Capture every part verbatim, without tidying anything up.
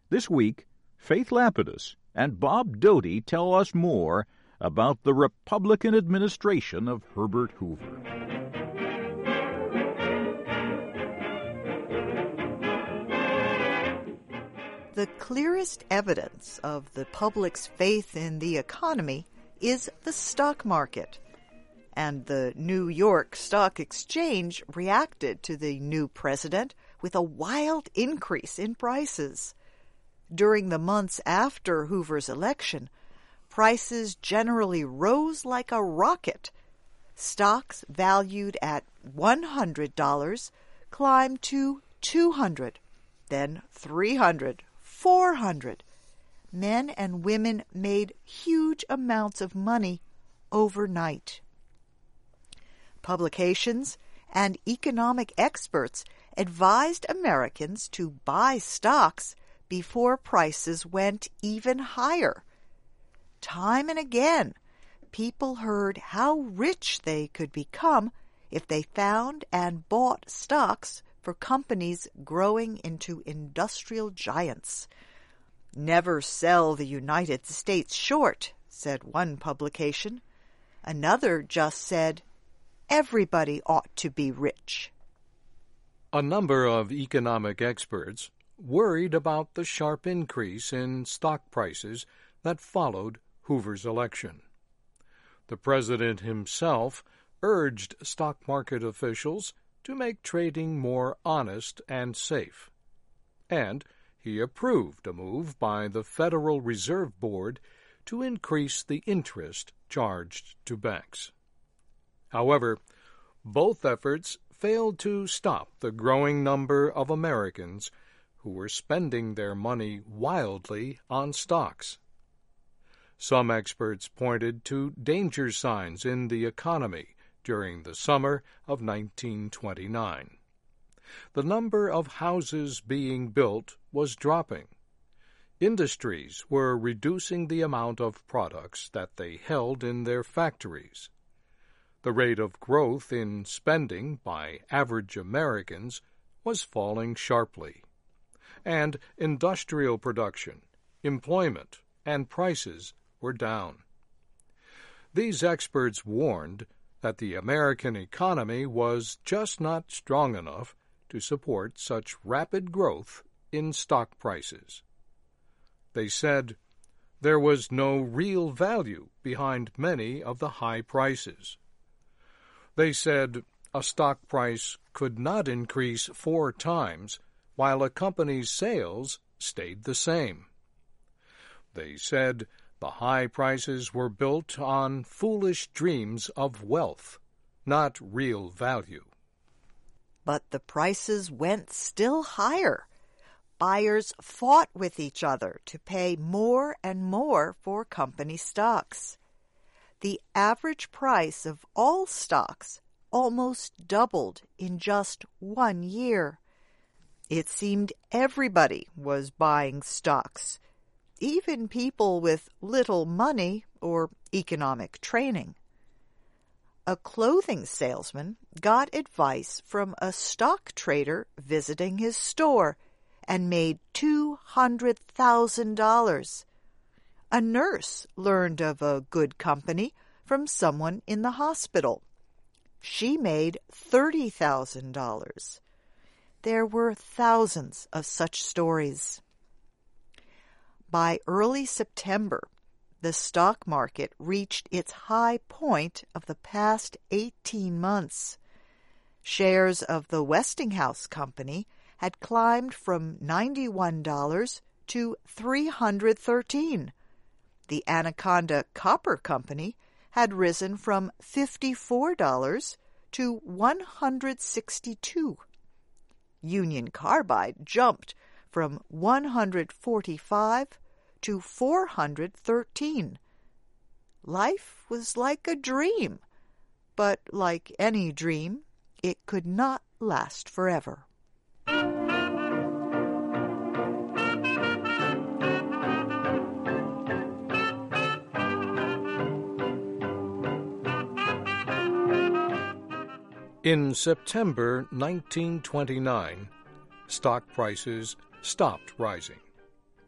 This week, Faith Lapidus and Bob Doty tell us more about the Republican administration of Herbert Hoover. The clearest evidence of the public's faith in the economy is the stock market. And the New York Stock Exchange reacted to the new president with a wild increase in prices. During the months after Hoover's election, prices generally rose like a rocket. Stocks valued at one hundred dollars climbed to two hundred dollars, then three hundred dollars, four hundred dollars. Men and women made huge amounts of money overnight. Publications and economic experts advised Americans to buy stocks before prices went even higher. Time and again, people heard how rich they could become if they found and bought stocks for companies growing into industrial giants. "Never sell the United States short," said one publication. Another just said, "Everybody ought to be rich." A number of economic experts worried about the sharp increase in stock prices that followed Hoover's election. The president himself urged stock market officials to make trading more honest and safe, and he approved a move by the Federal Reserve Board to increase the interest charged to banks. However, both efforts failed to stop the growing number of Americans who were spending their money wildly on stocks. Some experts pointed to danger signs in the economy during the summer of nineteen twenty-nine. The number of houses being built was dropping. Industries were reducing the amount of products that they held in their factories. The rate of growth in spending by average Americans was falling sharply, and industrial production, employment, and prices were down. These experts warned that the American economy was just not strong enough to support such rapid growth in stock prices. They said there was no real value behind many of the high prices. They said a stock price could not increase four times while a company's sales stayed the same. They said the high prices were built on foolish dreams of wealth, not real value. But the prices went still higher. Buyers fought with each other to pay more and more for company stocks. The average price of all stocks almost doubled in just one year. It seemed everybody was buying stocks, even people with little money or economic training. A clothing salesman got advice from a stock trader visiting his store and made two hundred thousand dollars. A nurse learned of a good company from someone in the hospital. She made thirty thousand dollars. There were thousands of such stories. By early September, the stock market reached its high point of the past eighteen months. Shares of the Westinghouse Company had climbed from ninety-one dollars to three hundred thirteen dollars. The Anaconda Copper Company had risen from fifty-four dollars to one hundred sixty-two dollars. Union Carbide jumped from one hundred forty-five dollars to four hundred thirteen dollars. Life was like a dream, but like any dream, it could not last forever. In September nineteen twenty-nine, stock prices stopped rising.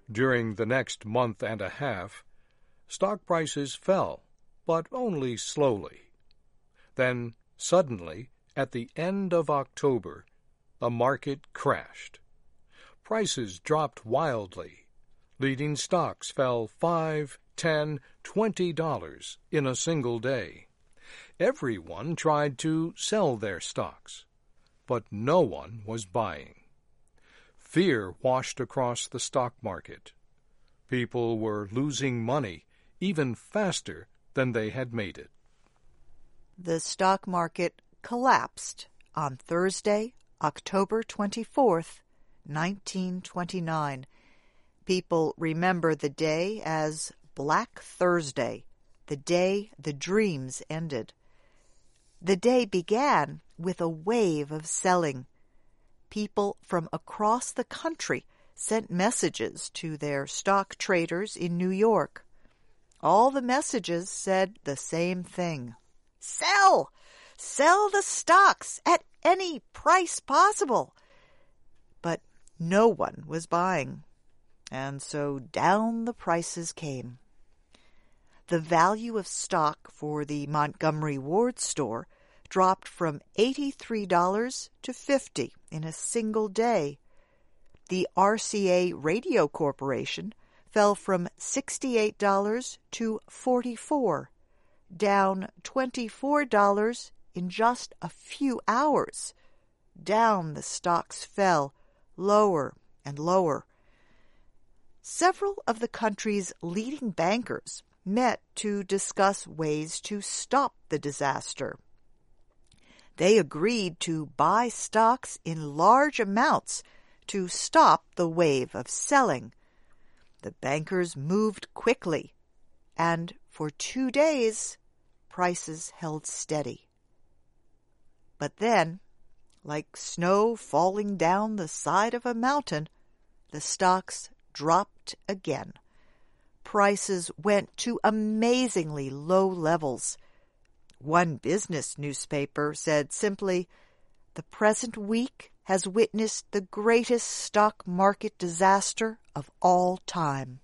During the next month and a half, stock prices fell, but only slowly. Then, suddenly, at the end of October, the market crashed. Prices dropped wildly. Leading stocks fell five, ten, twenty dollars in a single day. Everyone tried to sell their stocks, but no one was buying. Fear washed across the stock market. People were losing money even faster than they had made it. The stock market collapsed on Thursday, October twenty-fourth, nineteen twenty-nine. People remember the day as Black Thursday, the day the dreams ended. The day began with a wave of selling. People from across the country sent messages to their stock traders in New York. All the messages said the same thing. Sell! Sell the stocks at any price possible. But no one was buying, and so down the prices came. The value of stock for the Montgomery Ward store dropped from eighty-three dollars to fifty dollars in a single day. The R C A Radio Corporation fell from sixty-eight dollars to forty-four dollars, down twenty-four dollars in just a few hours. Down the stocks fell, lower and lower. Several of the country's leading bankers met to discuss ways to stop the disaster. They agreed to buy stocks in large amounts to stop the wave of selling. The bankers moved quickly, and for two days, prices held steady. But then, like snow falling down the side of a mountain, the stocks dropped again. Prices went to amazingly low levels. One business newspaper said simply, "The present week has witnessed the greatest stock market disaster of all time."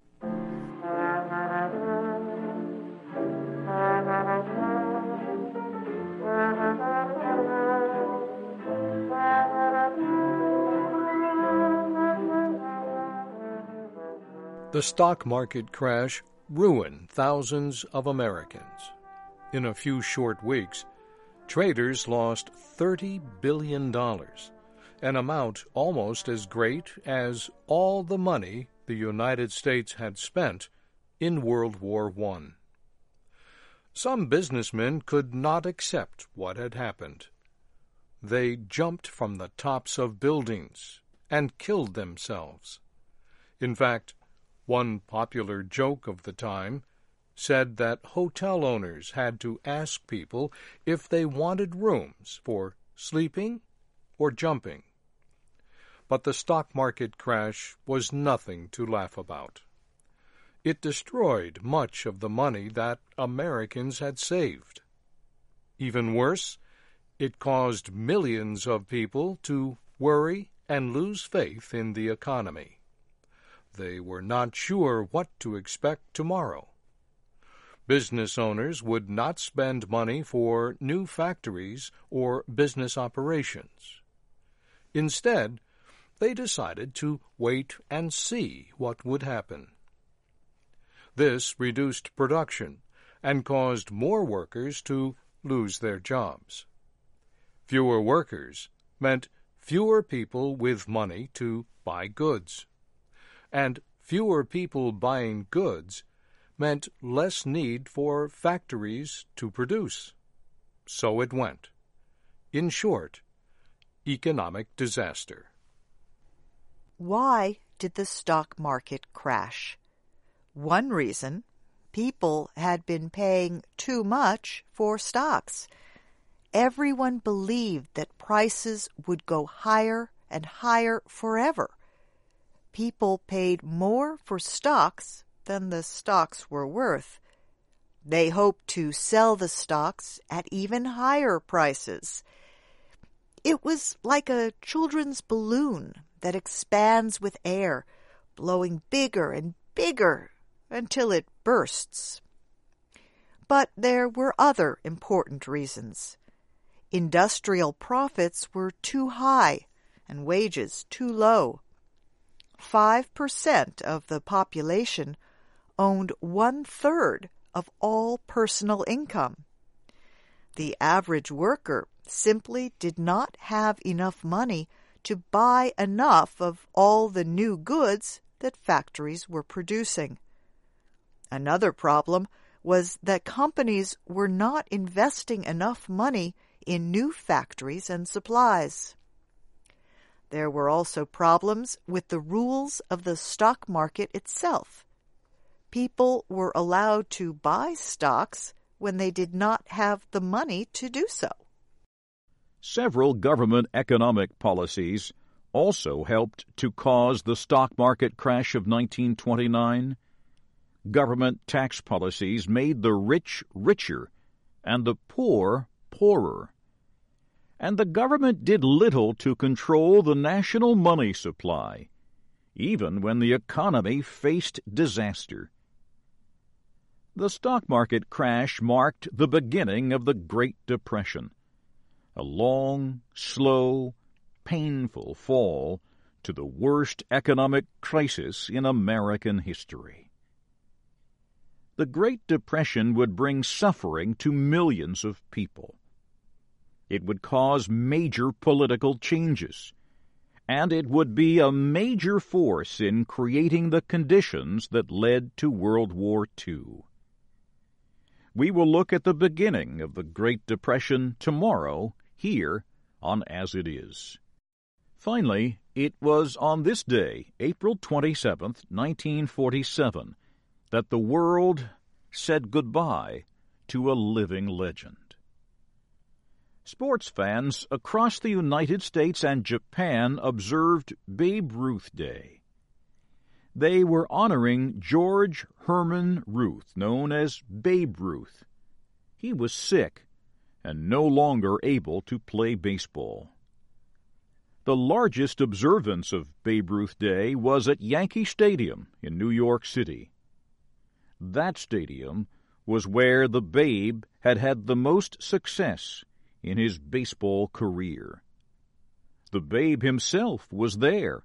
The stock market crash ruined thousands of Americans. In a few short weeks, traders lost thirty billion dollars, an amount almost as great as all the money the United States had spent in World War One. Some businessmen could not accept what had happened. They jumped from the tops of buildings and killed themselves. In fact, one popular joke of the time said that hotel owners had to ask people if they wanted rooms for sleeping or jumping. But the stock market crash was nothing to laugh about. It destroyed much of the money that Americans had saved. Even worse, it caused millions of people to worry and lose faith in the economy. They were not sure what to expect tomorrow. Business owners would not spend money for new factories or business operations. Instead, they decided to wait and see what would happen. This reduced production and caused more workers to lose their jobs. Fewer workers meant fewer people with money to buy goods. And fewer people buying goods meant less need for factories to produce. So it went. In short, economic disaster. Why did the stock market crash? One reason, people had been paying too much for stocks. Everyone believed that prices would go higher and higher forever. People paid more for stocks than the stocks were worth. They hoped to sell the stocks at even higher prices. It was like a children's balloon that expands with air, blowing bigger and bigger until it bursts. But there were other important reasons. Industrial profits were too high and wages too low. Five percent of the population owned one-third of all personal income. The average worker simply did not have enough money to buy enough of all the new goods that factories were producing. Another problem was that companies were not investing enough money in new factories and supplies. There were also problems with the rules of the stock market itself. People were allowed to buy stocks when they did not have the money to do so. Several government economic policies also helped to cause the stock market crash of nineteen twenty-nine. Government tax policies made the rich richer and the poor poorer. And the government did little to control the national money supply, even when the economy faced disaster. The stock market crash marked the beginning of the Great Depression, a long, slow, painful fall to the worst economic crisis in American history. The Great Depression would bring suffering to millions of people. It would cause major political changes, and it would be a major force in creating the conditions that led to World War Two. We will look at the beginning of the Great Depression tomorrow here on As It Is. Finally, it was on this day, April twenty-seventh, nineteen forty-seven, that the world said goodbye to a living legend. Sports fans across the United States and Japan observed Babe Ruth Day. They were honoring George Herman Ruth, known as Babe Ruth. He was sick and no longer able to play baseball. The largest observance of Babe Ruth Day was at Yankee Stadium in New York City. That stadium was where the Babe had had the most success in his baseball career. The Babe himself was there.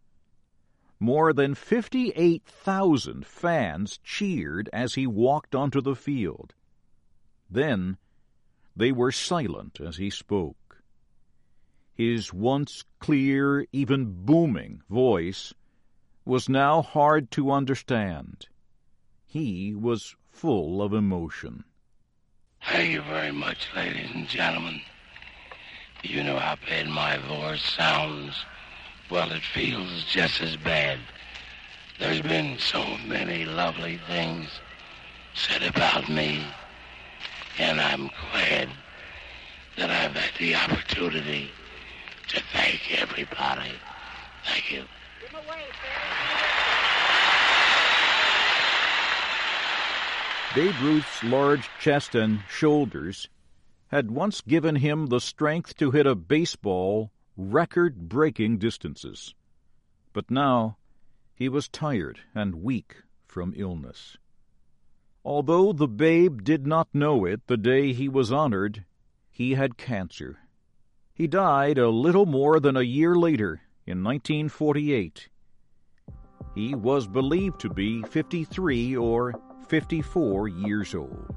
More than fifty-eight thousand fans cheered as he walked onto the field. Then they were silent as he spoke. His once clear, even booming voice was now hard to understand. He was full of emotion. Thank you very much, ladies and gentlemen. You know how bad my voice sounds. Well, it feels just as bad. There's been so many lovely things said about me, and I'm glad that I've had the opportunity to thank everybody. Thank you. Give 'em away, Babe Ruth's large chest and shoulders had once given him the strength to hit a baseball record-breaking distances. But now he was tired and weak from illness. Although the Babe did not know it the day he was honored, he had cancer. He died a little more than a year later, in nineteen forty-eight. He was believed to be fifty-three or fifty-four years old.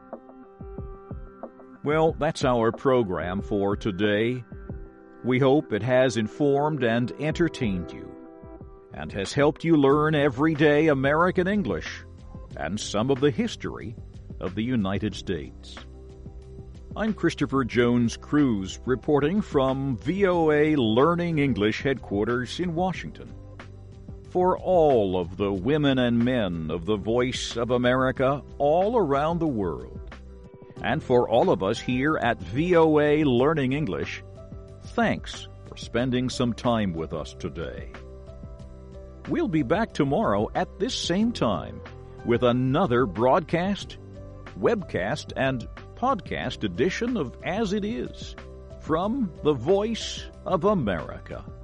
Well, that's our program for today. We hope it has informed and entertained you, and has helped you learn everyday American English and some of the history of the United States. I'm Christopher Jones Cruz, reporting from V O A Learning English headquarters in Washington. For all of the women and men of the Voice of America all around the world, and for all of us here at V O A Learning English, thanks for spending some time with us today. We'll be back tomorrow at this same time with another broadcast, webcast, and podcast edition of As It Is from the Voice of America.